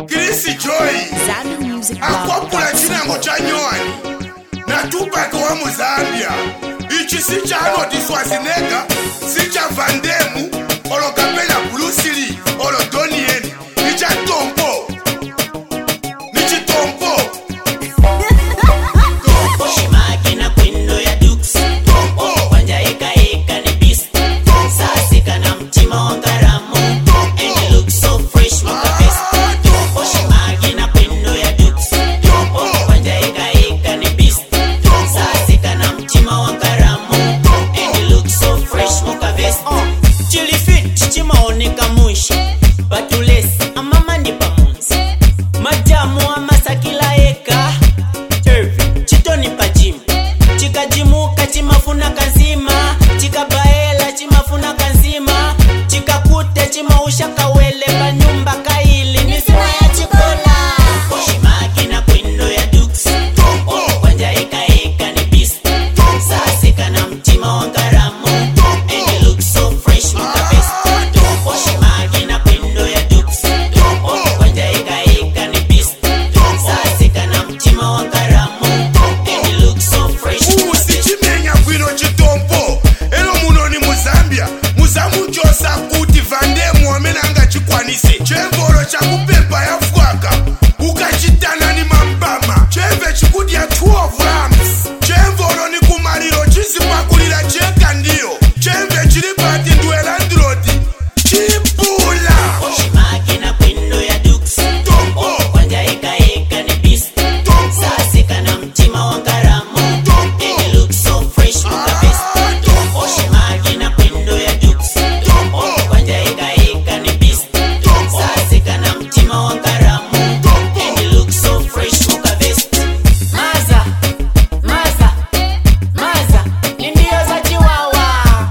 Chris Joy akwapula chinango cha Nyoni na Tupac wa Muzambia. Ichi si cha Arnold Schwarzenegger, si cha Van Damme, olo kapela Bruce Lee, olo Donnie Yen. Ni cha Tompo, ni chi Tompo. Tompo Shimaki na kwindo ya Dukes. Tompo Wanja eka ni beast. Sasika na mtima wa Karamu. And you look so fresh muka best. Shimaki na kwindo ya Dukes. Wanja eka ni beast. Sasika na mtima wa Karamu. And you look so fresh muka best. Chili fit chimaoneka mushi. Batulesi amama ni pamunzi. Majamu wa masakila eka. Chitoni pajimu chikajimuka chimafuna kanzima chikabaela chimafuna kanzima chikakute chimausha kawele panyumba kaili misima ya chikola. Shimaki na kwindo ya Dukes. Wanja eka ni beast. Sasika na mtima wa Karamu. And you look so fresh muka best. Shimaki na kwindo ya Dukes. Wanja eka ni beast. Sasika na mtima wa Karamu. usichimenya kwino chitompo. Elo muno ni Muzambia. Muzamu chosa kuti Van Damme wamene angachikwanise. Chemvolo cha kupepa ya fwaka ukachitana ni mambama. Chemve chikudya 12 rams. Chemvolo ni kumaliro chisipakulira cheka ndiyo. Chemve chilipati ndwela ndrodi chipula. Shimaki na kwindo ya Dukes. Wanja eka ni beast. Sasika na mtima wa Karamu. And you look so fresh muka best. Shimaki na kwindo ya Dukes. Wanja eka ni beast. Sasika na mtima wa Karamu. And you look so fresh muka best. Maza ni mbio za chiwawa.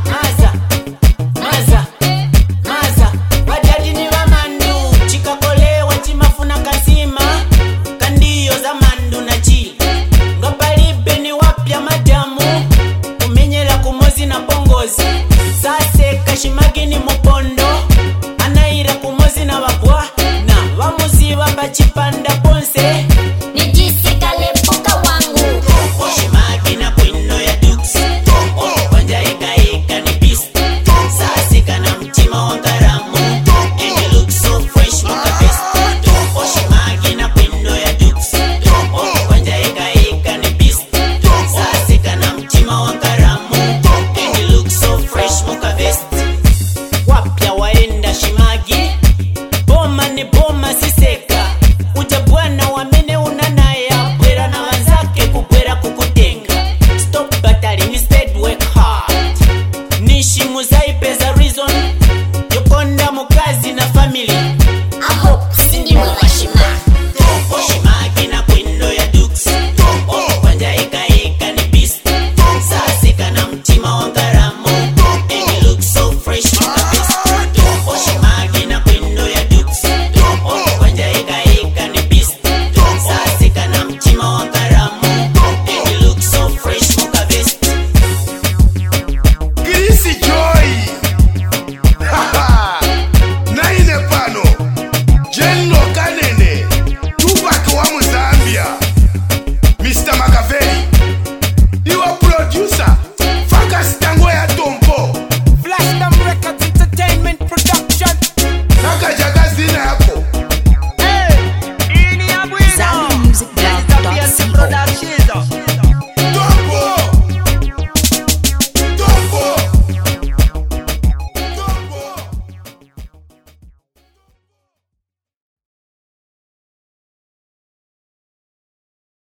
Maza wajadi ni wa mandu. Chikakolewa chimafuna kazima. Kandiyo za mandu na chili. Ngapalibe ni wapya madamu. Kumenyela kumozi na bongozi. Saseka Shimaki ni mupondo. Anaira kumozi na wabwa. Na wamuziwa bachipanda ponse. Nijisikalekuka wangu. Shimaki na kwindo ya Dukes. Wanja eka ni beast. Sasika na mtima wa Karamu. And you look so fresh muka best. Shimaki na kwindo ya Dukes. Wanja eka ni beast. Sasika na mtima wa Karamu. And you look so fresh muka best. Wapya waenda Shimaki. Boma ni boma.